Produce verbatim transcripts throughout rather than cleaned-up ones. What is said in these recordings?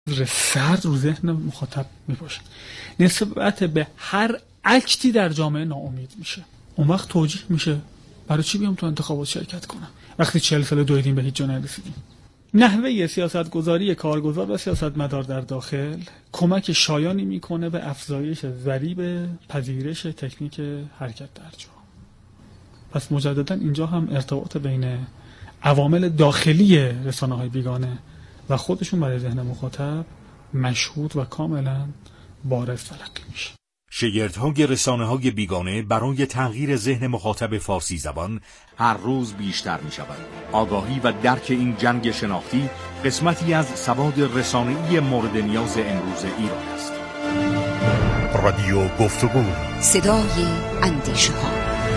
سرد رو ذهن مخاطب میباشه. نسبت به هر اکتی در جامعه ناامید میشه. اون وقت توجیه میشه برای چی بیام تو انتخابات شرکت کنم وقتی چهل سال دویدیم به هیچ جا نرسیدیم. نحوه سیاستگذاری کارگزار و سیاستمدار در داخل کمک شایانی میکنه به افزایش ضریب پذیرش تکنیک حرکت در جا. پس مجددا اینجا هم ارتباط بین عوامل داخلی رسانه‌های بیگانه و خودشون برای ذهن مخاطب مشهود و کاملا بارز تلقی میشه. شگردهای رسانه‌های بیگانه برای تغییر ذهن مخاطب فارسی زبان هر روز بیشتر می‌شود. آگاهی و درک این جنگ شناختی قسمتی از سواد رسانه‌ای مورد نیاز امروز ایران است. رادیو گفتگو، صدای اندیشه‌ها.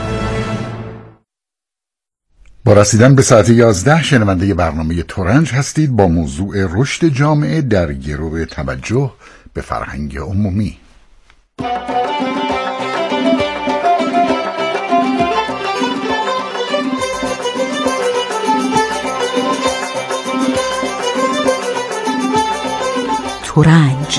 با رسیدن به ساعت یازده شنونده برنامه ترنج هستید با موضوع رشد جامعه در گرو توجه به فرهنگ عمومی. ترنج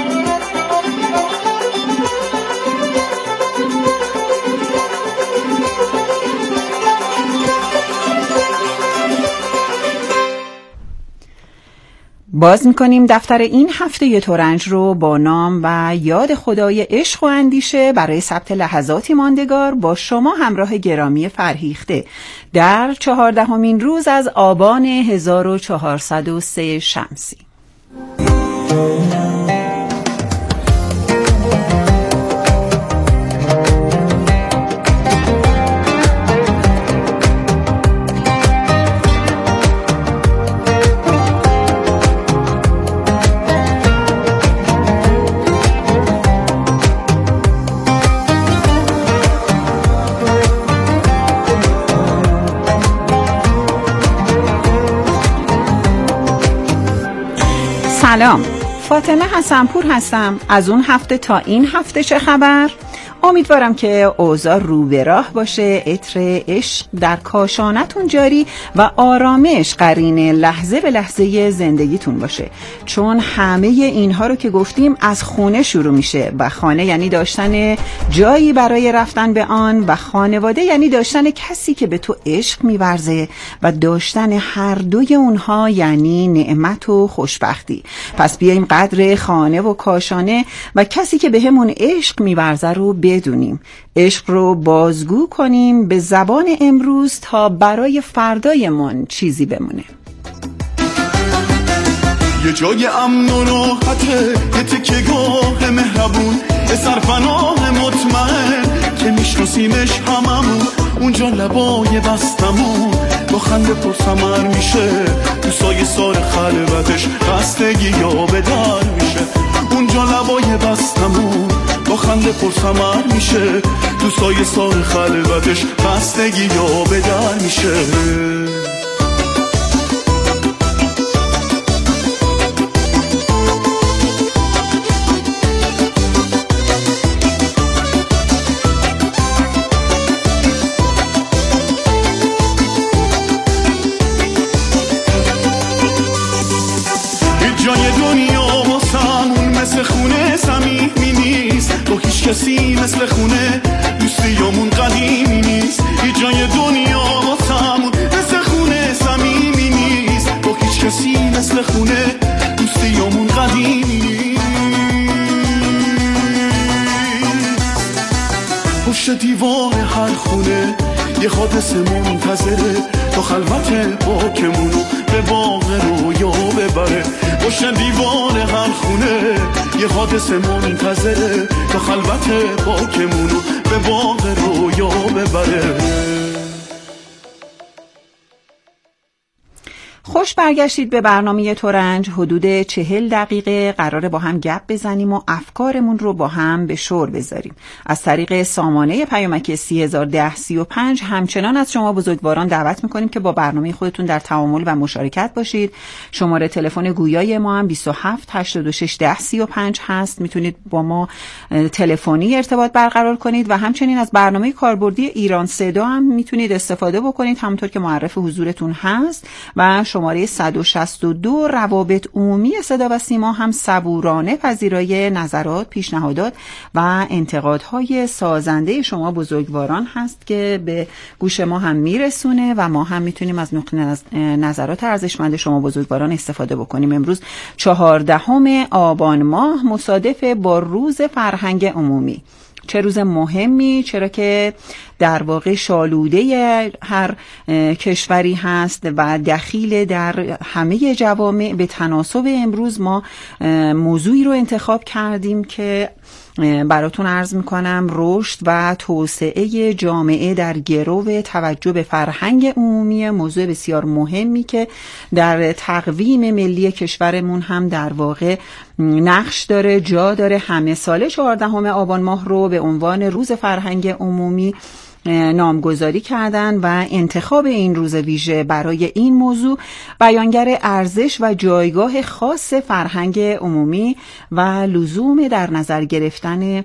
باز میکنیم دفتر این هفته ترنج رو با نام و یاد خدای عشق و اندیشه برای ثبت لحظاتی ماندگار با شما همراه گرامی فرهیخته در چهاردهمین روز از آبان هزار و چهارصد و سه شمسی. سلام، فاطمه حسنپور هستم. از اون هفته تا این هفته چه خبر؟ امیدوارم که اوضاع رو به راه باشه، عطر عشق در کاشانتون جاری و آرامش قرین لحظه به لحظه زندگیتون باشه، چون همه اینها رو که گفتیم از خونه شروع میشه و خانه یعنی داشتن جایی برای رفتن به آن و خانواده یعنی داشتن کسی که به تو عشق میورزه و داشتن هر دوی اونها یعنی نعمت و خوشبختی. پس بیایم قدر خانه و کاشانه و کسی که به همون عشق میورزه رو بدونیم، عشق رو بازگو کنیم به زبان امروز تا برای فردایمون چیزی بمونه. یه جای امن و راحته، یه تکه گاه مهربون، یه سرپناه مطمئن که میشناسیمش هممون، اونجا لبای بستمون با خنده پرثمر میشه، تو سایه سار خلوتش خستگی یا به در میشه، اونجا لبای بستمون با خنده پرثمر میشه، تو سایه سار خلوتش خستگی یا به در میشه. کسی مثل خونه دوستیامون قدیمی نیست، هیچ جای دنیا واسمون مثل خونه صمیمی نیست، با هیچ کسی مثل خونه دوستیامون قدیمی نیست. پشت دیوار هر خونه یه حادثه منتظره تا خلوت پاکمونو به باغ رویا ببره، پشت دیوار هر خونه یه حادثه منتظره تا خلوت پاکمونو به باغ رویا ببره. خوش برگشتید به برنامه ترنج. حدود چهل دقیقه قراره با هم گپ بزنیم و افکارمون رو با هم به شور بذاریم. از طریق سامانه پیامک سی هزار و ده سی و پنج همچنان از شما بزرگواران دعوت میکنیم که با برنامه خودتون در تعامل و مشارکت باشید. شماره تلفن گویای ما هم بیست و هفت هشتاد و شش ده سی و پنج هست. میتونید با ما تلفنی ارتباط برقرار کنید و همچنین از برنامه کاربردی ایران صدا هم میتونید استفاده بکنید، همونطور که معرف حضورتون هست. و شما شماره صد و شصت و دو روابط عمومی صدا و سیما هم صبورانه پذیرای نظرات، پیشنهادات و انتقادهای سازنده شما بزرگواران هست که به گوش ما هم میرسونه و ما هم میتونیم از نقطه نظرات ارزشمند شما بزرگواران استفاده بکنیم. امروز چهاردهم آبان ماه مصادف با روز فرهنگ عمومی. چه روز مهمی، چرا که در واقع شالوده هر کشوری هست و دخیل در همه جوامع. به تناسب امروز ما موضوعی رو انتخاب کردیم که براتون عرض میکنم رشد و توسعه جامعه در گرو توجه به فرهنگ عمومی، موضوع بسیار مهمی که در تقویم ملی کشورمون هم در واقع نقش داره، جا داره. همه ساله چهاردهم آبان ماه رو به عنوان روز فرهنگ عمومی نامگذاری کردن و انتخاب این روز ویژه برای این موضوع بیانگر ارزش و جایگاه خاص فرهنگ عمومی و لزوم در نظر گرفتن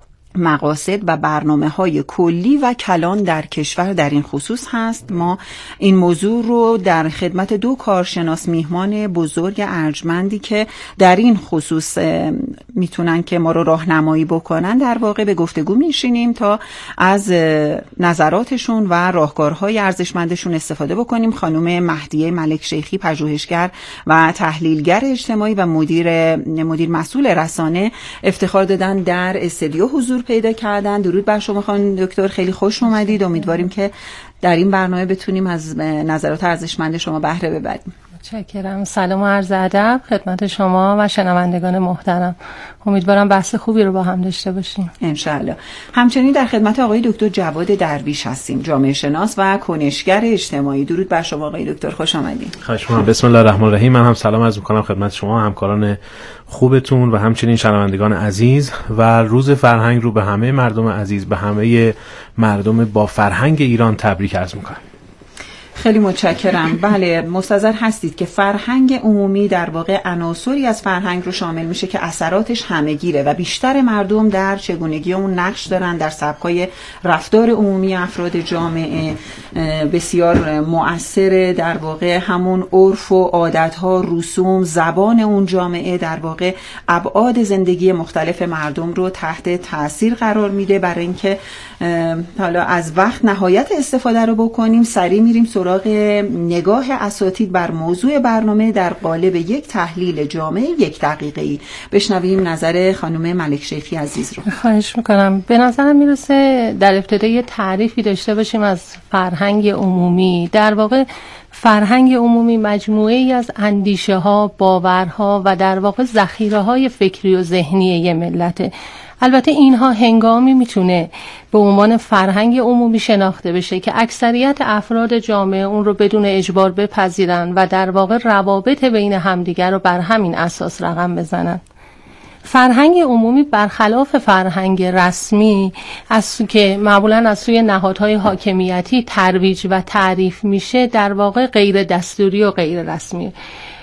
مقاصد و برنامه‌های کلی و کلان در کشور در این خصوص هست. ما این موضوع رو در خدمت دو کارشناس میهمان بزرگ ارجمندی که در این خصوص میتونن که ما رو راهنمایی بکنن در واقع به گفتگو میشینیم تا از نظراتشون و راهکارهای ارزشمندشون استفاده بکنیم. خانم مهدیه ملک شیخی، پژوهشگر و تحلیلگر اجتماعی و مدیر مدیر مسئول رسانه، افتخار دادن در استودیو حضور پیدا کردن. درود بر شما خانم دکتر، خیلی خوش اومدید. امیدواریم که در این برنامه بتونیم از نظرات ارزشمند شما بهره ببریم. متشکرم. سلام و عرض ادب خدمت شما و شنوندگان محترم. امیدوارم بحث خوبی رو با هم داشته باشیم ان شاء الله. همچنین در خدمت آقای دکتر جواد درویش هستیم، جامعه شناس و کنشگر اجتماعی. درود بر شما آقای دکتر، خوش آمدید. خواهش می‌کنم. بسم الله الرحمن الرحیم. من هم سلام عرض می‌کنم خدمت شما، همکاران خوبتون و همچنین شنوندگان عزیز. و روز فرهنگ رو به همه مردم عزیز، به همه مردم با فرهنگ ایران تبریک عرض می‌کنم. خیلی متشکرم. بله، مستحضر هستید که فرهنگ عمومی در واقع عناصری از فرهنگ رو شامل میشه که اثراتش همه‌گیره و بیشتر مردم در چگونگی اون نقش دارن در سبکای رفتار عمومی افراد جامعه. بسیار مؤثره در واقع همون عرف و عادت‌ها، رسوم، زبان اون جامعه در واقع ابعاد زندگی مختلف مردم رو تحت تاثیر قرار میده. برای اینکه حالا از وقت نهایت استفاده رو بکنیم، سریع میریم سراغ نگاه اساتید بر موضوع برنامه در قالب یک تحلیل جامع یک دقیقه‌ای. بشنویم نظر خانم ملک شیخی عزیز رو. خواهش میکنم. به نظرم میرسه در ابتدا یه تعریفی داشته باشیم از فرهنگ عمومی. در واقع فرهنگ عمومی مجموعه ای از اندیشه ها، باورها و در واقع ذخیره های فکری و ذهنی یه ملته. البته اینها هنگامی میتونه به عنوان فرهنگ عمومی شناخته بشه که اکثریت افراد جامعه اون رو بدون اجبار بپذیرن و در واقع روابط بین همدیگر رو بر همین اساس رقم بزنن. فرهنگ عمومی برخلاف فرهنگ رسمی از که معمولاً از سوی نهادهای حاکمیتی ترویج و تعریف میشه، در واقع غیر دستوری و غیر رسمی.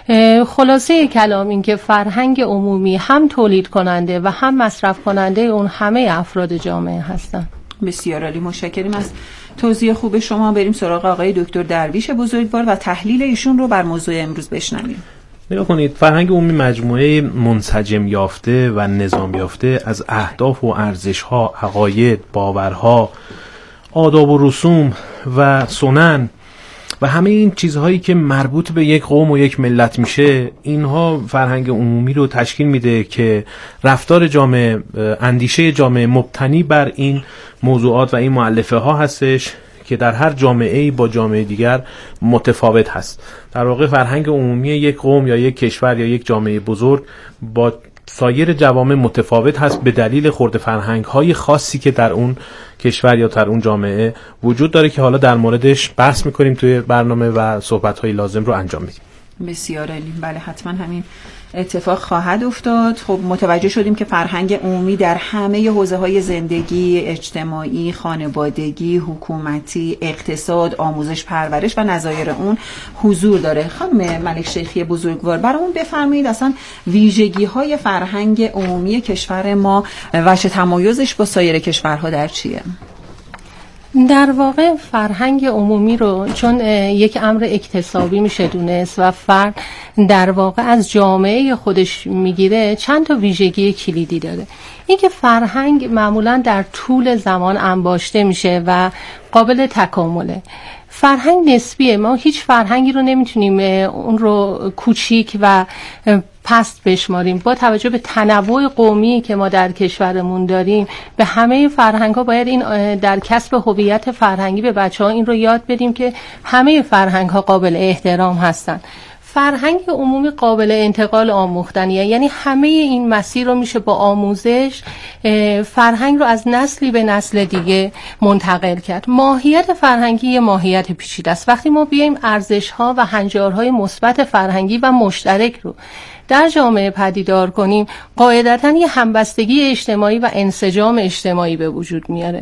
خلاصه کلام این که فرهنگ عمومی هم تولید کننده و هم مصرف کننده اون همه افراد جامعه هستن. بسیار عالی، متشکریم از توضیح خوب شما. بریم سراغ آقای دکتر درویش بزرگوار و تحلیل ایشون رو بر موضوع امروز بشنویم. نگاه کنید، فرهنگ عمومی مجموعه منسجم یافته و نظام یافته از اهداف و ارزش‌ها، عقاید، باورها، آداب و رسوم و سنن و همه این چیزهایی که مربوط به یک قوم و یک ملت میشه، اینها فرهنگ عمومی رو تشکیل میده که رفتار جامعه، اندیشه جامعه مبتنی بر این موضوعات و این مؤلفه ها هستش که در هر جامعه‌ای با جامعه دیگر متفاوت هست. در واقع فرهنگ عمومی یک قوم یا یک کشور یا یک جامعه بزرگ با سایر جوامع متفاوت هست به دلیل خورد فرهنگ‌های خاصی که در اون کشور یا در اون جامعه وجود داره که حالا در موردش بحث می‌کنیم توی برنامه و صحبت‌های لازم رو انجام میدیم. بسیار عالی. بله، حتما همین اتفاق خواهد افتاد. خب متوجه شدیم که فرهنگ عمومی در همه حوزه‌های زندگی اجتماعی، خانوادگی، حکومتی، اقتصاد، آموزش، پرورش و نظایر اون حضور داره. خانم ملک شیخی بزرگوار، برامون بفرمایید اصلا ویژگی‌های فرهنگ عمومی کشور ما و چه تمایزش با سایر کشورها در چیه؟ در واقع فرهنگ عمومی رو چون یک امر اکتسابی میشه دونست و فرد در واقع از جامعه خودش میگیره، چند تا ویژگی کلیدی داره. اینکه فرهنگ معمولا در طول زمان انباشته میشه و قابل تکامله. فرهنگ نسبیه، ما هیچ فرهنگی رو نمیتونیم اون رو کوچیک و پست بشماریم. با توجه به تنوع قومی که ما در کشورمون داریم، به همه فرهنگ‌ها باید این در کسب هویت فرهنگی به بچه‌ها این رو یاد بدیم که همه فرهنگ‌ها قابل احترام هستن. فرهنگ عمومی قابل انتقال آموختنیه، یعنی همه این مسیر رو میشه با آموزش فرهنگ رو از نسلی به نسل دیگه منتقل کرد. ماهیت فرهنگی یه ماهیت پیچیده است. وقتی ما بیایم ارزش‌ها و هنجارهای مثبت فرهنگی و مشترک رو در جامعه پدیدار کنیم، قاعدتاً یه همبستگی اجتماعی و انسجام اجتماعی به وجود میاره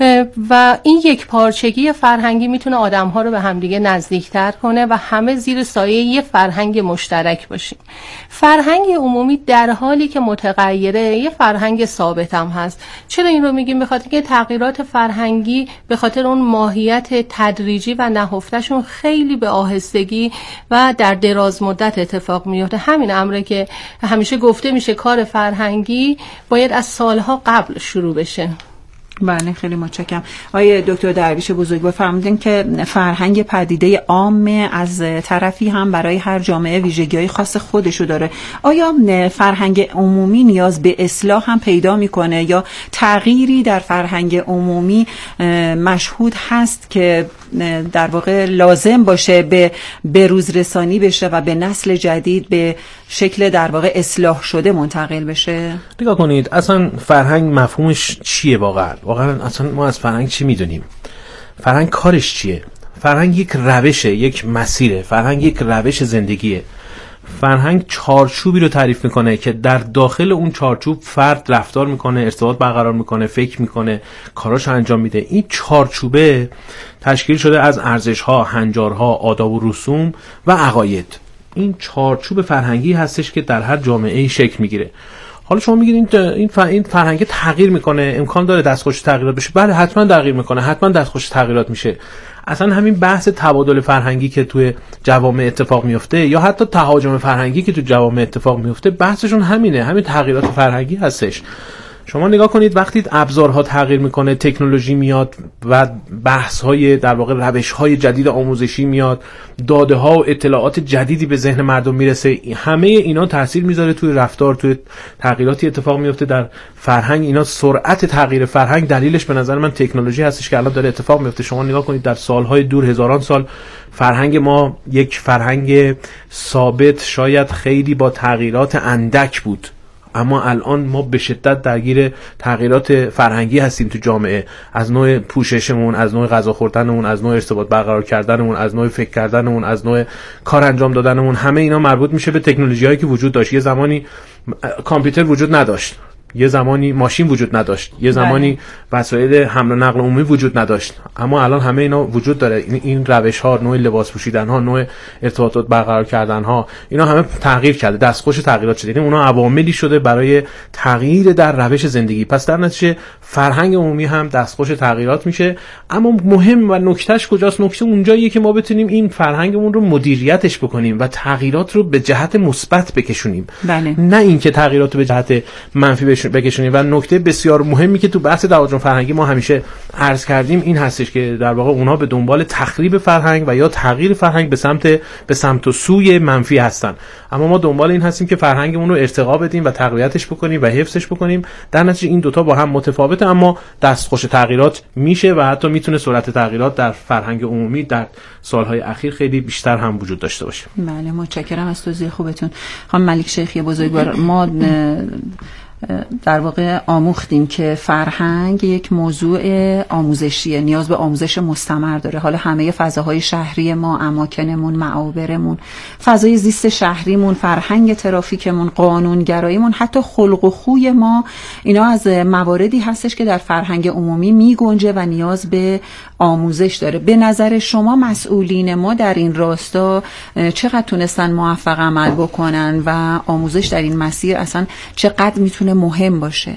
و این یک پارچگی فرهنگی میتونه آدم‌ها رو به همدیگه نزدیکتر کنه و همه زیر سایه یه فرهنگ مشترک باشیم. فرهنگ عمومی در حالی که متغیره، یه فرهنگ ثابت هم هست. چرا این رو میگیم؟ به خاطر که تغییرات فرهنگی به خاطر اون ماهیت تدریجی و نهفته‌شون خیلی به آهستگی و در دراز مدت اتفاق میفته. همین امره که همیشه گفته میشه کار فرهنگی باید از سالها قبل شروع بشه. بله، خیلی متشکرم. آقای دکتر درویش بزرگوار فرمودین که فرهنگ پدیده عام از طرفی هم برای هر جامعه ویژگی‌های خاص خودشو داره. آیا فرهنگ عمومی نیاز به اصلاح هم پیدا میکنه یا تغییری در فرهنگ عمومی مشهود هست که در واقع لازم باشه به بروز رسانی بشه و به نسل جدید به شکل در واقع اصلاح شده منتقل بشه؟ نگاه کنید، اصلا فرهنگ مفهومش چیه واقعا؟ واقعا اصلا ما از فرهنگ چی میدونیم؟ فرهنگ کارش چیه؟ فرهنگ یک روشه، یک مسیره. فرهنگ یک روش زندگیه. فرهنگ چارچوبی رو تعریف میکنه که در داخل اون چارچوب فرد رفتار میکنه، ارتباط برقرار میکنه، فکر میکنه، کاراشو انجام میده. این چارچوبه تشکیل شده از ارزش‌ها، هنجارها، آداب و رسوم و عقاید. این چارچوب فرهنگی هستش که در هر جامعه‌ای شکل میگیره. حالا شما میگید این این فرهنگ تغییر میکنه، امکان داره دستخوش تغییرات بشه؟ بله، حتما تغییر میکنه، حتما دستخوش تغییرات میشه. اصلا همین بحث تبادل فرهنگی که توی جوامع اتفاق میفته یا حتی تهاجم فرهنگی که توی جوامع اتفاق میفته، بحثشون همینه، همین تغییرات فرهنگی هستش. شما نگاه کنید وقتی ابزارها تغییر میکنه، تکنولوژی میاد و بحث‌های در واقع روش‌های جدید آموزشی میاد، داده‌ها و اطلاعات جدیدی به ذهن مردم میرسه، همه اینا تاثیر میذاره توی رفتار، توی تغییراتی اتفاق میفته در فرهنگ. اینا سرعت تغییر فرهنگ دلیلش به نظر من تکنولوژی هستش که الان داره اتفاق میفته. شما نگاه کنید در سالهای دور، هزاران سال، فرهنگ ما یک فرهنگ ثابت، شاید خیلی با تغییرات اندک بود، اما الان ما به شدت درگیر تغییرات فرهنگی هستیم تو جامعه. از نوع پوششمون، از نوع غذا خوردنمون، از نوع ارتباط برقرار کردنمون، از نوع فکر کردنمون، از نوع کار انجام دادنمون، همه اینا مربوط میشه به تکنولوژی‌هایی که وجود داشت. یه زمانی کامپیوتر وجود نداشت، یه زمانی ماشین وجود نداشت، یه زمانی وسایل حمل و نقل عمومی وجود نداشت، اما الان همه اینا وجود داره. این, این روش ها، نوع لباس پوشیدن ها، نوع ارتباطات برقرار کردن ها، اینا همه تغییر کرده، دستخوش تغییرات شده. یعنی اونا عواملی شده برای تغییر در روش زندگی. پس در نتیجه فرهنگ عمومی هم دستخوش تغییرات میشه. اما مهم و نکتهش کجاست؟ نکته اونجاییه که ما بتونیم این فرهنگمون رو مدیریتش بکنیم و تغییرات رو به جهت مثبت بکشونیم. بله. نه اینکه تغییرات رو به جهت منفی بکشونیم. و نکته بسیار مهمی که تو بحث تهاجم فرهنگی ما همیشه عرض کردیم این هستش که در واقع اونها به دنبال تخریب فرهنگ و یا تغییر فرهنگ به سمت به سمت و سوی منفی هستن. اما ما دنبال این هستیم که فرهنگمون رو ارتقا بدیم و تقویتش بکنیم و حفظش بکنیم. در نتیجه این دوتا با هم متفاوته، اما دستخوش تغییرات میشه و حتی میتونه سرعت تغییرات در فرهنگ عمومی در سالهای اخیر خیلی بیشتر هم وجود داشته باشه. بله، متشکرم از توضیح خوبتون. خانم ملیک شیخی بزرگوار، ما در واقع آموختیم که فرهنگ یک موضوع آموزشیه، نیاز به آموزش مستمر داره. حالا همه فضاهای شهری ما، اماکنمون، معابرمون، فضای زیست شهریمون، فرهنگ ترافیکمون، قانونگراییمون، حتی خلق و خوی ما، اینا از مواردی هستش که در فرهنگ عمومی می گنجه و نیاز به آموزش داره. به نظر شما مسئولین ما در این راستا چقدر تونستن موفق عمل بکنن و آموزش در این مسیر اصلا چقدر میتونه مهم باشه؟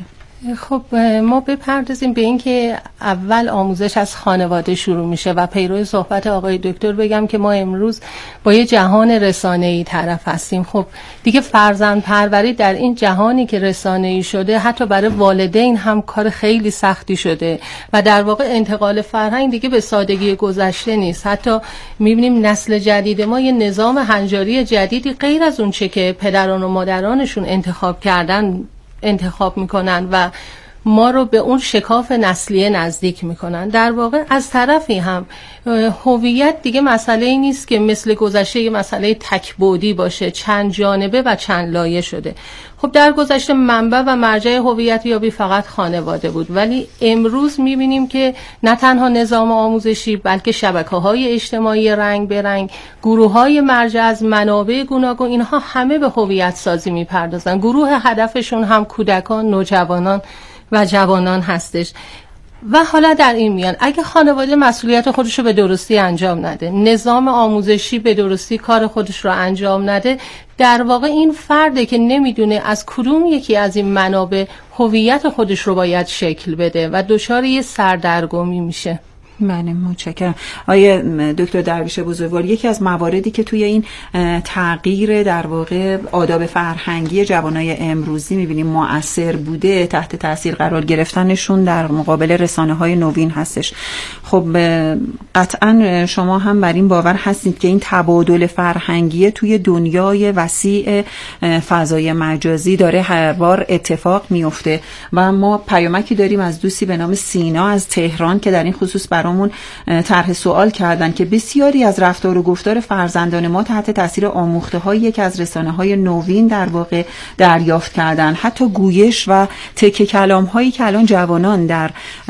خب ما بپردازیم به این که اول آموزش از خانواده شروع میشه و پیرو صحبت آقای دکتر بگم که ما امروز با یه جهان رسانه‌ای طرف هستیم. خب دیگه فرزند پروری در این جهانی که رسانه‌ای شده حتی برای والدین هم کار خیلی سختی شده و در واقع انتقال فرهنگ دیگه به سادگی گذشته نیست. حتی میبینیم نسل جدید ما یه نظام هنجاری جدیدی غیر از اون چه که پدران و مادرانشون انتخاب کردن انتخاب میکنن و ما رو به اون شکاف نسلیه نزدیک میکنن. در واقع از طرفی هم هویت دیگه مسئله ای نیست که مثل گذشته یه مسئله تک‌بعدی باشه، چند جانبه و چند لایه شده. خب در گذشته منبع و مرجع هویت یابی فقط خانواده بود، ولی امروز میبینیم که نه تنها نظام آموزشی بلکه شبکه‌های اجتماعی رنگ به رنگ، گروه‌های مرجع از منابع گوناگون، اینها همه به هویت سازی میپردازن. گروه هدفشون هم کودکان، نوجوانان و جوانان هستش. و حالا در این میان اگه خانواده مسئولیت خودش رو به درستی انجام نده، نظام آموزشی به درستی کار خودش رو انجام نده، در واقع این فرده که نمیدونه از کدوم یکی از این منابع هویت خودش رو باید شکل بده و دچار یه سردرگمی میشه. بله متشکرم. آیه دکتر درویش بزرگوار، یکی از مواردی که توی این تغییر در واقع آداب فرهنگی جوانای امروزی می‌بینیم مؤثر بوده، تحت تاثیر قرار گرفتنشون در مقابل رسانه‌های نوین هستش. خب قطعاً شما هم بر این باور هستید که این تبادل فرهنگی توی دنیای وسیع فضای مجازی داره هر بار اتفاق میفته و ما پیامکی داریم از دوستی به نام سینا از تهران که در این خصوص برامون طرح سوال کردن که بسیاری از رفتار و گفتار فرزندان ما تحت تاثیر آموخته‌هایی که از رسانه‌های نوین در واقع دریافت کردن، حتی گویش و تکه کلام‌هایی که الان جوانان در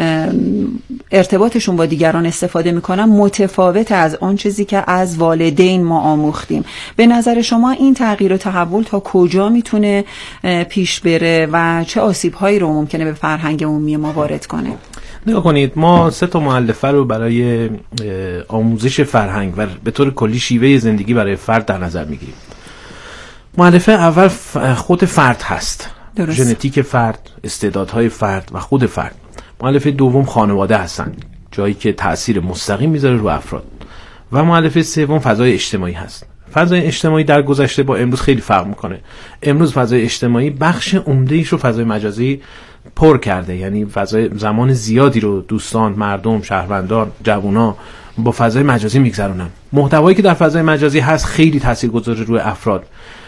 ارتباطشون با دیگران استفاده می‌کنن متفاوت از آن چیزی که از والدین ما آموختیم. به نظر شما این تغییر و تحول تا کجا میتونه پیش بره و چه آسیب‌هایی رو ممکنه به فرهنگ عمومی ما وارد کنه؟ نگاه کنید، ما سه تا مؤلفه رو برای آموزش فرهنگ و به طور کلی شیوه زندگی برای فرد در نظر میگیریم. مؤلفه اول خود فرد هست، درست. ژنتیک فرد، استعدادهای فرد و خود فرد. مؤلفه دوم خانواده هستن، جایی که تأثیر مستقیم میذاره رو افراد. و مؤلفه سوم فضای اجتماعی هست. فضای اجتماعی در گذشته با امروز خیلی فرق میکنه. امروز فضای اجتماعی بخش عمده‌ایش رو فضای مجازی پر کرده، یعنی فضای زمان زیادی رو دوستان، مردم، شهروندان، جوونا با فضای مجازی میگذرونن. محتوایی که در فضای مجازی هست خیلی تاثیرگذاره روی افراد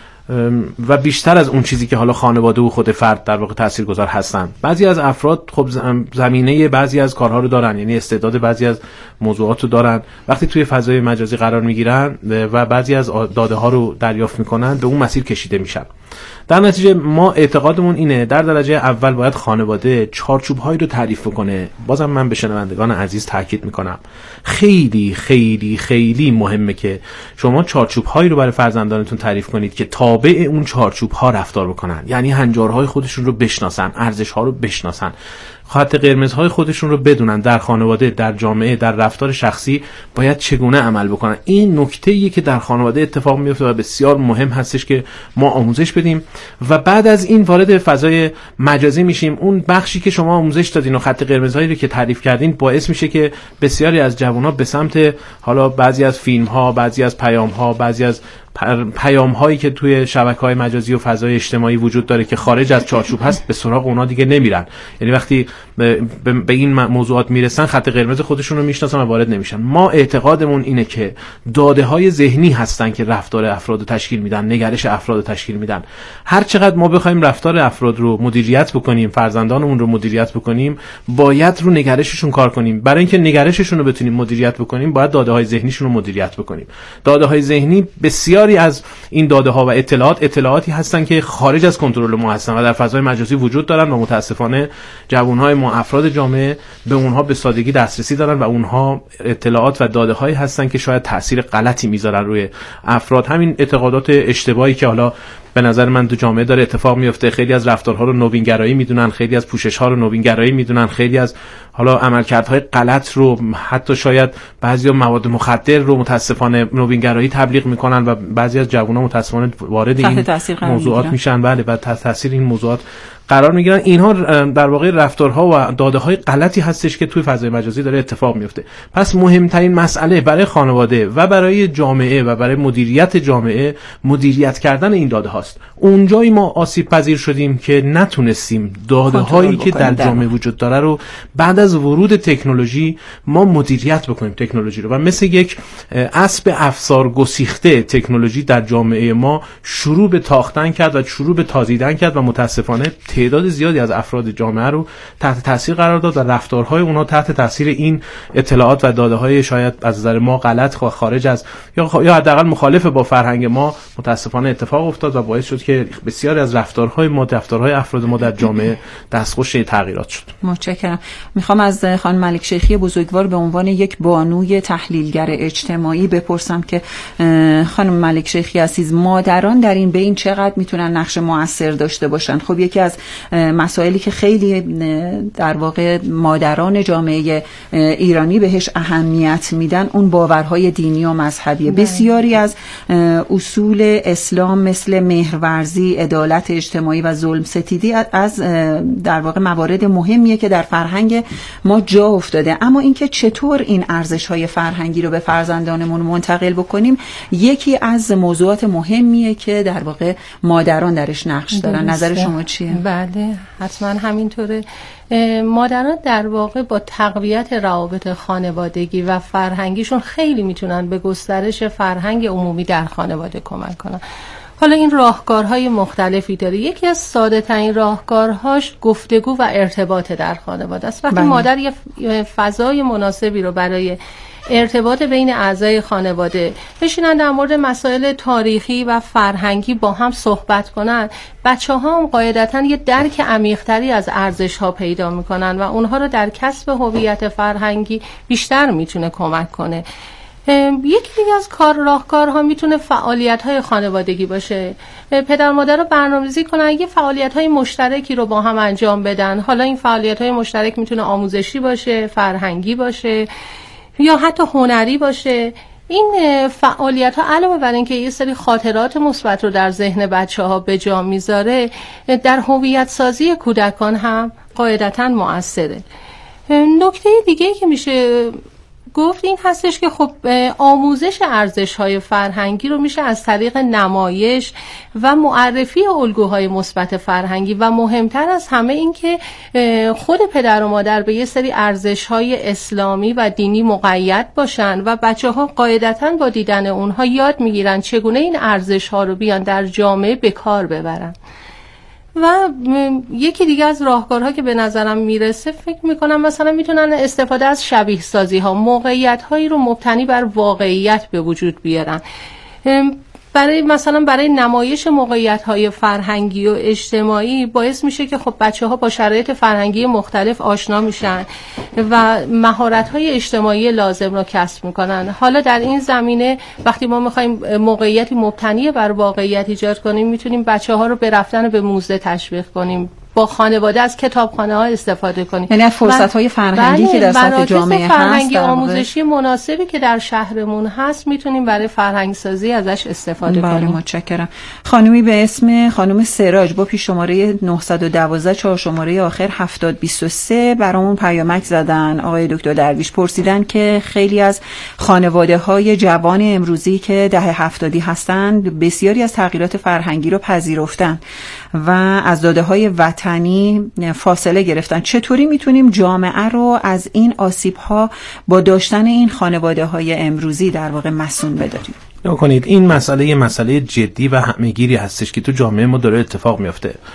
و بیشتر از اون چیزی که حالا خانواده و خود فرد در واقع تاثیرگذار هستن. بعضی از افراد خب زمینه بعضی از کارها رو دارن، یعنی استعداد بعضی از موضوعات رو دارن، وقتی توی فضای مجازی قرار میگیرن و بعضی از داده ها رو دریافت میکنن به اون مسیر کشیده میشن. در نتیجه ما اعتقادمون اینه در درجه اول باید خانواده چارچوب هایی رو تعریف کنه. بازم من به شنوندگان عزیز تاکید میکنم خیلی خیلی خیلی مهمه که شما چارچوب هایی رو برای فرزندانتون تعریف کنید که تابع اون چارچوب ها رفتار بکنن، یعنی هنجارهای خودشون رو بشناسن، ارزش ها رو بشناسن، خط قرمزهای خودشون رو بدونن، در خانواده، در جامعه، در رفتار شخصی باید چگونه عمل بکنن. این نکته‌ایه که در خانواده اتفاق میفته و بسیار مهم هستش که ما آموزش بدیم و بعد از این وارد فضای مجازی میشیم. اون بخشی که شما آموزش دادین و خط قرمزهایی رو که تعریف کردین باعث میشه که بسیاری از جوان‌ها به سمت حالا بعضی از فیلم‌ها، بعضی از پیام‌ها، بعضی از پیام هایی که توی شبکه‌های مجازی و فضای اجتماعی وجود داره که خارج از چارچوب هست به سراغ اونا دیگه نمیرن. یعنی وقتی به, به این موضوعات میرسن خط قرمز خودشون رو میشناسن و وارد نمیشن. ما اعتقادمون اینه که داده های ذهنی هستن که رفتار افراد رو تشکیل میدن، نگرش افراد رو تشکیل میدن. هر چقدر ما بخوایم رفتار افراد رو مدیریت بکنیم، فرزندانمون رو مدیریت بکنیم، باید رو نگرششون کار کنیم. برای اینکه نگرششون رو بتونیم مدیریت بکنیم باید داده های ذهنیشون رو مدیریت بکنیم. داده های ذهنی بسیار از این داده ها و اطلاعات اطلاعاتی هستن که خارج از کنترل ما هستن و در فضای مجازی وجود دارن و متاسفانه جوانهای ما، افراد جامعه به اونها به سادگی دسترسی دارن و اونها اطلاعات و داده هایی هستن که شاید تاثیر غلطی میذارن روی افراد. همین اعتقادات اشتباهی که حالا به نظر من تو جامعه داره اتفاق میفته. خیلی از رفتارها رو نوینگرایی میدونن، خیلی از پوشش‌ها رو نوینگرایی میدونن، خیلی از حالا عملکردهای غلط رو، حتی شاید بعضی مواد مخدر رو متاسفانه نوینگرایی تبلیغ میکنن و بعضی از جوونا متاسفانه وارد این موضوعات میشن. بله، بعد تحت تاثیر این موضوعات قرار میگیرن. اینها در واقع رفتارها و داده‌های غلطی هستش که توی فضای مجازی داره اتفاق میفته. پس مهمترین مسئله برای خانواده و برای جامعه و برای مدیریت جامعه مدیریت کردن این داده هاست. اونجایی ما آسیب پذیر شدیم که نتونستیم داده هایی که در جامعه وجود داره رو بعد از ورود تکنولوژی ما مدیریت بکنیم تکنولوژی رو، و مثل یک اسب افسار گسیخته تکنولوژی در جامعه ما شروع به تاختن کرد و شروع به تازیدن کرد و متاسفانه تعداد زیادی از افراد جامعه رو تحت تاثیر قرار داد و رفتارهای اونها تحت تاثیر این اطلاعات و داده‌های شاید از نظر ما غلط و خارج از یا یا حداقل مخالف با فرهنگ ما متاسفانه اتفاق افتاد و باعث شد که بسیاری از رفتارهای ما، رفتارهای افراد ما در جامعه دستخوش تغییرات شد. متشکرم. میخوام از خانم ملک شیخی بزرگوار به عنوان یک بانوی تحلیلگر اجتماعی بپرسم که خانم ملک شیخی عزیز، مادران در این بین چقدر میتونن نقش مؤثر داشته باشن؟ خب یکی از مسائلی که خیلی در واقع مادران جامعه ایرانی بهش اهمیت میدن اون باورهای دینی و مذهبیه. بسیاری از اصول اسلام مثل مهرورزی، عدالت اجتماعی و ظلم ستیدی از در واقع موارد مهمیه که در فرهنگ ما جا افتاده. اما اینکه چطور این ارزش‌های فرهنگی رو به فرزندانمون منتقل بکنیم یکی از موضوعات مهمیه که در واقع مادران درش نقش دارن. نظر شما چیه؟ بله، حتما همینطوره. مادران در واقع با تقویت روابط خانوادگی و فرهنگیشون خیلی میتونن به گسترش فرهنگ عمومی در خانواده کمک کنن. حالا این راهکارهای مختلفی داره. یکی از ساده ترین راهکارهاش گفتگو و ارتباط در خانواده است. وقتی مادر یه فضای مناسبی رو برای ارتباط بین اعضای خانواده بشینن در مورد مسائل تاریخی و فرهنگی با هم صحبت کنن، بچه ها هم قاعدتاً یه درک عمیق‌تری از ارزش ها پیدا میکنن و اونها رو در کسب هویت فرهنگی بیشتر میتونه کمک کنه. یکی دیگه از کار راهکارها میتونه فعالیت‌های خانوادگی باشه. پدر مادر رو برنامه‌ریزی کنن یه فعالیت‌های مشترکی رو با هم انجام بدن. حالا این فعالیت‌های مشترک میتونه آموزشی باشه، فرهنگی باشه یا حتی هنری باشه. این فعالیت ها علاوه بر اینکه یه سری خاطرات مثبت رو در ذهن بچه ها به جا میذاره، در هویت سازی کودکان هم قاعدتاً مؤثره. نکته دیگه که میشه گفت این هستش که خب آموزش ارزش‌های فرهنگی رو میشه از طریق نمایش و معرفی الگوهای مثبت فرهنگی و مهمتر از همه این که خود پدر و مادر به یه سری ارزش‌های اسلامی و دینی مقید باشن و بچه‌ها قاعدتاً با دیدن اونها یاد میگیرن چگونه این ارزش‌ها رو بیان در جامعه به کار ببرن. و یکی دیگه از راهکارها که به نظرم میرسه فکر میکنم مثلا میتونن استفاده از شبیه سازی ها، موقعیت هایی رو مبتنی بر واقعیت به وجود بیارن. برای مثلا برای نمایش موقعیت‌های فرهنگی و اجتماعی باعث میشه که خب بچه‌ها با شرایط فرهنگی مختلف آشنا میشن و مهارت‌های اجتماعی لازم رو کسب میکنن. حالا در این زمینه وقتی ما می‌خوایم موقعیتی مبتنی بر واقعیت ایجاد کنیم، میتونیم بچه‌ها رو به رفتن به موزه تشویق کنیم، با خانواده از کتابخانه ها استفاده کنیم، یعنی فرصت‌های فرهنگی که در سطح جامعه هست، فرهنگی آموزشی مناسبی که در شهرمون هست میتونیم برای فرهنگ سازی ازش استفاده بله کنیم. متشکرم. خانومی به اسم خانم سراج با پیش شماره نه یک دو چهار شماره آخر هفتاد بیست و سه برامون پیامک زدن. آقای دکتر درویش پرسیدن که خیلی از خانواده‌های جوان امروزی که دهه هفتادی هستند بسیاری از تغییرات فرهنگی رو پذیرفتن و از داده‌های وطنی فاصله گرفتن. چطوری میتونیم جامعه رو از این آسیب‌ها با داشتن این خانواده‌های امروزی در واقع مسئول بداریم؟ نکنید این مسئله یه مسئله جدی و همه‌گیری هستش که تو جامعه ما داره اتفاق میفته.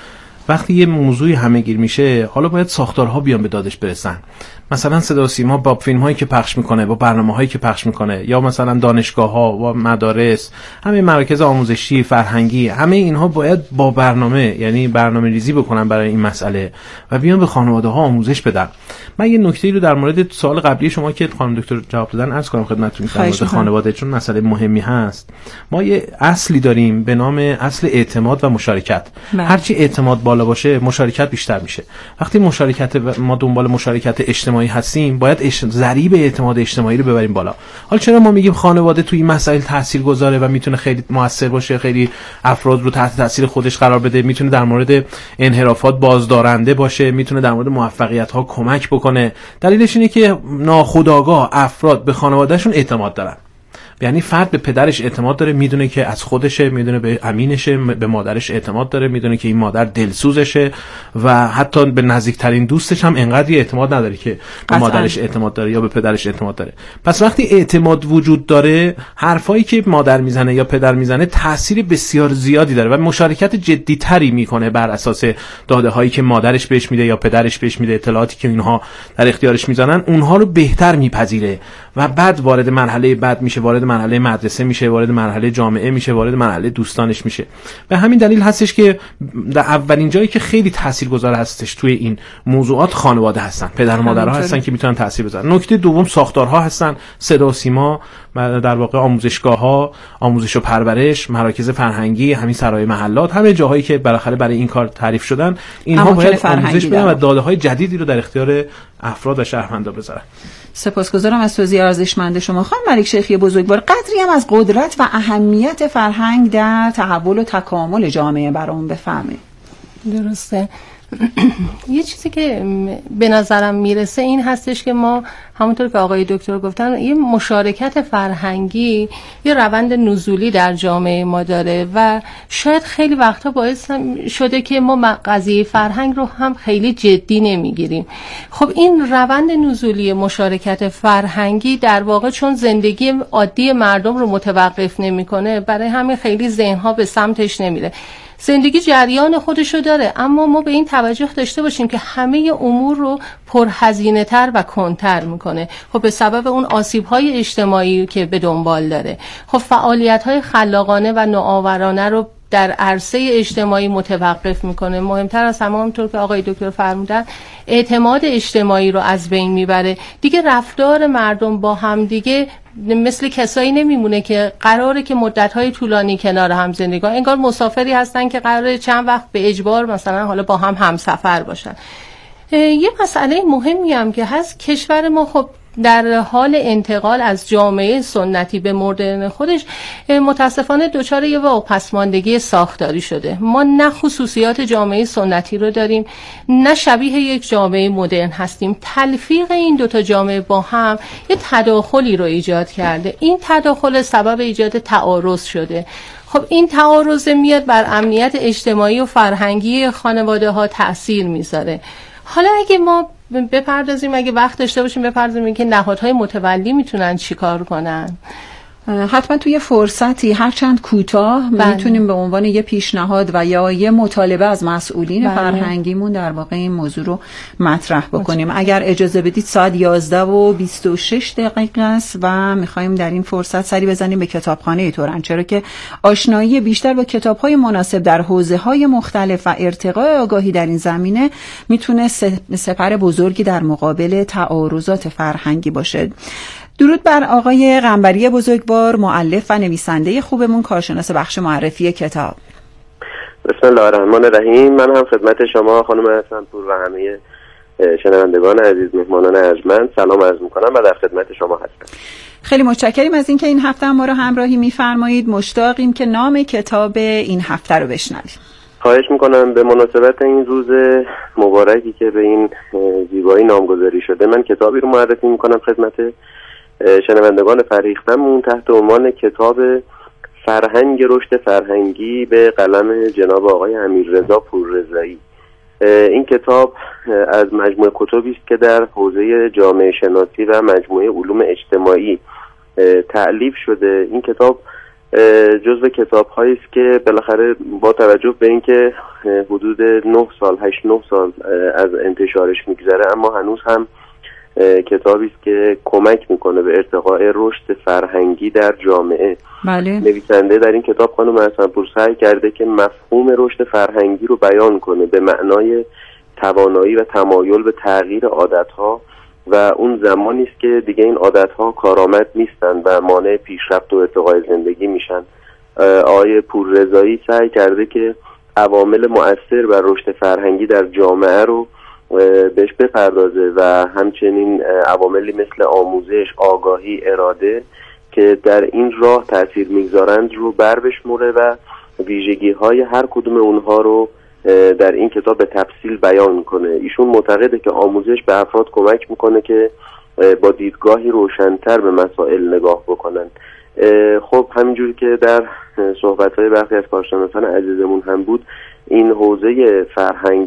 وقتی یه موضوعی همه‌گیر میشه، حالا باید ساختارها بیان به دادش برسن. مثلا صدا و سیما با فیلم هایی که پخش میکنه، با برنامه هایی که پخش میکنه، یا مثلا دانشگاه ها و مدارس، همه مراکز آموزشی، فرهنگی، همه اینها باید با برنامه، یعنی برنامه ریزی بکنن برای این مسئله و بیان به خانواده ها آموزش بدن. من یه نکته‌ای رو در مورد سوال قبلی شما که خانم دکتر جواب دادن عرض کنم خدمتتون در مورد خانواده، چون مسئله مهمی هست. ما یه اصلی داریم به نام اصل اعتماد و مشارکت. بله. هرچی اعتماد بالا باشه، مشارکت بیشتر میشه. وقتی مشارکت ما دنبال مشارکت اجتماعی هستیم، باید اش... ضریب اعتماد اجتماعی رو ببریم بالا. حالا چرا ما میگیم خانواده توی این مسائل تاثیرگذاره و میتونه خیلی موثر باشه، خیلی افراد رو تحت تاثیر خودش قرار بده، میتونه در مورد انحرافات بازدارنده باشه، میتونه در مورد موفقیت ها کمک بکنه؟ دلیلش اینه که ناخودآگاه افراد به خانوادهشون اعتماد دارن. یعنی فرد به پدرش اعتماد داره، میدونه که از خودشه، میدونه به امینشه، به مادرش اعتماد داره، میدونه که این مادر دلسوزشه و حتی به نزدیکترین دوستش هم انقدر اعتماد نداره که به مادرش اعتماد داره یا به پدرش اعتماد داره. پس وقتی اعتماد وجود داره، حرفایی که مادر میزنه یا پدر میزنه تاثیر بسیار زیادی داره و مشارکت جدی‌تری میکنه بر اساس داده هایی که مادرش بهش میده یا پدرش بهش میده، اطلاعاتی که اینها در اختیارش میذارن، اونها رو بهتر میپذیره و بعد وارد مرحله بعد میشه، وارد مرحله مدرسه میشه، وارد مرحله جامعه میشه، وارد مرحله دوستانش میشه. به همین دلیل هستش که در اولین جایی که خیلی تاثیرگذار هستش توی این موضوعات خانواده هستن، پدر و مادرها هستن که میتونن تاثیر بذارن. نکته دوم ساختارها هستن، صدا و سیما، در واقع آموزشگاه‌ها، آموزش و پرورش، مراکز فرهنگی، همین سرای محلات، همه جاهایی که بالاخره برای این کار تعریف شدن، اینها باید آموزش بدن و داده‌های جدیدی رو در اختیار افراد و شهروندان بذارن. سپاسگزارم از توضیح ارزشمند شما خانم ملک شیخی بزرگوار. قدری هم از قدرت و اهمیت فرهنگ در تحول و تکامل جامعه برامون بفهمید. درسته. یه چیزی که به نظرم میرسه این هستش که ما همونطور که آقای دکتر گفتن، یه مشارکت فرهنگی یه روند نزولی در جامعه ما داره و شاید خیلی وقتا باعث شده که ما قضیه فرهنگ رو هم خیلی جدی نمیگیریم. خب این روند نزولی مشارکت فرهنگی در واقع چون زندگی عادی مردم رو متوقف نمیکنه، برای همین خیلی ذهنها به سمتش نمیره. زندگی جریان خودشو داره، اما ما به این توجه داشته باشیم که همه امور رو پرهزینه تر و کنتر میکنه. خب به سبب اون آسیب‌های اجتماعی که به دنبال داره. خب فعالیت‌های خلاقانه و نوآورانه رو در عرصه اجتماعی متوقف میکنه. مهمتر از همه، همونطور که آقای دکتر فرمودن، اعتماد اجتماعی رو از بین میبره. دیگه رفتار مردم با هم دیگه مثل کسایی نمیمونه که قراره که مدت‌های طولانی کنار هم زندگی کنن. انگار مسافری هستن که قراره چند وقت به اجبار مثلا حالا با هم همسفر باشن. یه مسئله مهمی هم که هست، کشور ما خب در حال انتقال از جامعه سنتی به مدرن خودش متاسفانه دچار یه واپسماندگی ساختاری شده. ما نه خصوصیات جامعه سنتی رو داریم، نه شبیه یک جامعه مدرن هستیم. تلفیق این دوتا جامعه با هم یه تداخلی رو ایجاد کرده. این تداخل سبب ایجاد تعارض شده. خب این تعارض میاد بر امنیت اجتماعی و فرهنگی خانواده ها تأثیر میذاره. حالا اگه ما بپردازیم، اگه وقت داشته باشیم بپردازیم این که نهادهای متولی میتونن چیکار کنن. حتما توی فرصتی هرچند کوتاه میتونیم به عنوان یه پیشنهاد و یا یه مطالبه از مسئولین بله. فرهنگیمون در واقع این موضوع رو مطرح بکنیم. بچه. اگر اجازه بدید ساعت یازده و بیست و شش دقیقه است و میخوایم در این فرصت سری بزنیم به کتابخانه تورن، چرا که آشنایی بیشتر با کتاب‌های مناسب در حوزه‌های مختلف و ارتقاء آگاهی در این زمینه میتونه سپر بزرگی در مقابل تعارضات فرهنگی باشه. درود بر آقای قنبری بزرگوار، مؤلف و نویسنده خوبمون، کارشناس بخش معرفی کتاب. بسم الله الرحمن الرحیم. من هم خدمت شما خانم حسن‌پور و همه شنوندگان عزیز، مهمانان ارجمند سلام عرض میکنم و در خدمت شما هستم. خیلی متشکریم از اینکه این هفته ما رو همراهی میفرمایید. مشتاقیم که نام کتاب این هفته رو بشنویم. خواهش میکنم. به مناسبت این روز مبارکی که به این زیبایی نامگذاری شده، من کتابی رو معرفی میکنم خدمت شنوندگان فریختمون تحت عنوان کتاب فرهنگ رشد فرهنگی به قلم جناب آقای امیررضا پوررضایی. این کتاب از مجموعه کتابی است که در حوزه جامعه شناسی و مجموعه علوم اجتماعی تألیف شده. این کتاب جزو کتاب هایی است که بالاخره با توجه به اینکه حدود نه سال هشت نه سال از انتشارش میگذره، اما هنوز هم کتابی است که کمک میکنه به ارتقاء رشد فرهنگی در جامعه. بله. نویسنده در این کتاب خانم حسن‌پور سعی کرده که مفهوم رشد فرهنگی رو بیان کنه به معنای توانایی و تمایل به تغییر عادت‌ها و اون زمانی است که دیگه این عادت‌ها کارآمد نیستن و مانع پیشرفت و ارتقای زندگی میشن. آقای پوررضایی سعی کرده که عوامل مؤثر بر رشد فرهنگی در جامعه رو بهش بپردازه و همچنین عواملی مثل آموزش، آگاهی، اراده که در این راه تأثیر میگذارند رو بر بشموره و ویژگی‌های هر کدوم اونها رو در این کتاب به تفصیل بیان کنه. ایشون معتقده که آموزش به افراد کمک میکنه که با دیدگاهی روشن‌تر به مسائل نگاه بکنن. خب همینجوری که در صحبت‌های برخی از کارشناسان عزیزمون هم بود، این حوزه فرهنگ